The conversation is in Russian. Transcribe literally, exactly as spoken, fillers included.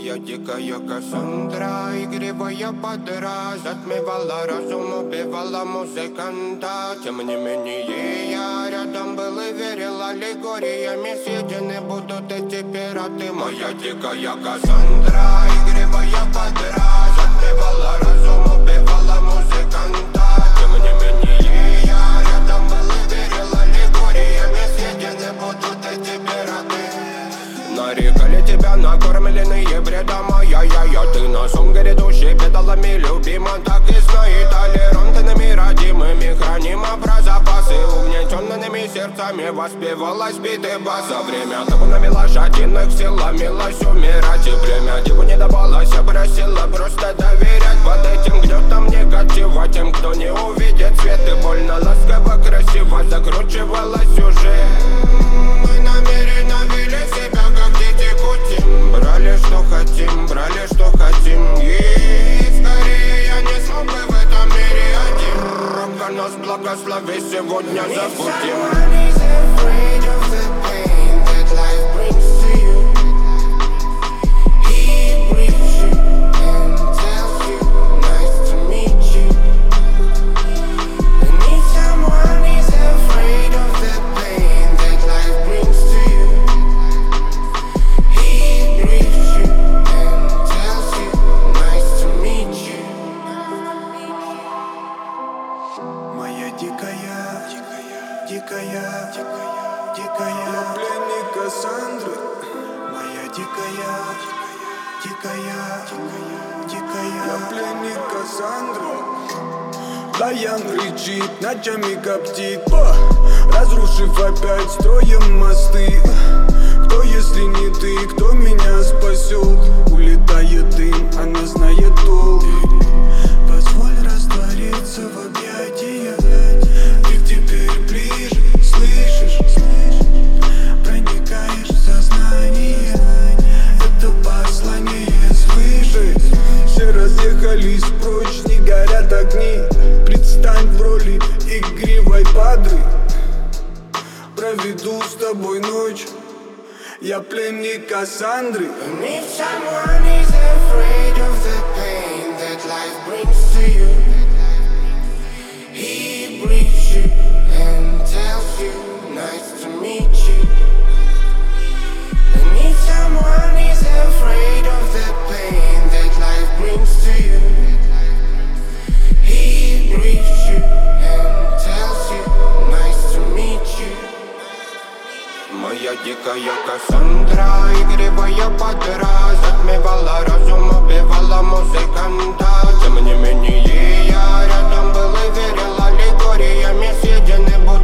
Моя дикая Кассандра, игривая подра, затмевала разум, убивала музыканта. Тем не менее я рядом был и верил аллегориями. Съедены будут эти пираты. Моя дикая Кассандра, игривая подра, затмевала разум, убивала музыканта. Тем не менее я рядом был и верил аллегориями. Съедены будут эти пираты. Нарекали тебя накормленные бредом, ай-яй-яй. Ты на сон грядущий педалами любима. Так и знай, толерантными родимыми хранима. Про запасы угнетенными сердцами воспевалась биты баса. Время табунами лошадиных сила милась умирать. И племя диву не давалось, а просила просто доверять. Под этим гнетом негатива тем, кто не увидит свет. И больно ласково, красиво закручивалась уже. Мы намеренно вели себя как дети кутим. Брали что хотим, брали что хотим. И скорее я не смог бы в этом мире один. Рок нас благослови, сегодня забудем. Дикая, дикая, дикая, дикая, я пленник Кассандры. Моя дикая, дикая, дикая, я пленник Кассандры. Даян кричит, ночами коптит, разрушив опять строем мосты. Кто, если не ты, кто меня спасет? Улетает дым, она знает толк. Позволь раствориться в объятиях. Ты теперь ближе, слышишь? Проникаешь в сознание. Это послание свыше. Все разъехались прочь, не горят огни. Предстань в роли игривой падры. Проведу с тобой ночь. Я пленник Кассандры. And if someone is afraid of the pain that life brings to you, he breathes you and tells you, nice to meet you. And if someone is afraid of the pain that life brings to you, he breathes you and tells you, nice to meet you. Моя дикая Кассандра, игривая подра, затмевала разум, убивала музыканта. Тем не менее я рядом был и верил аллегориями. Съедены будут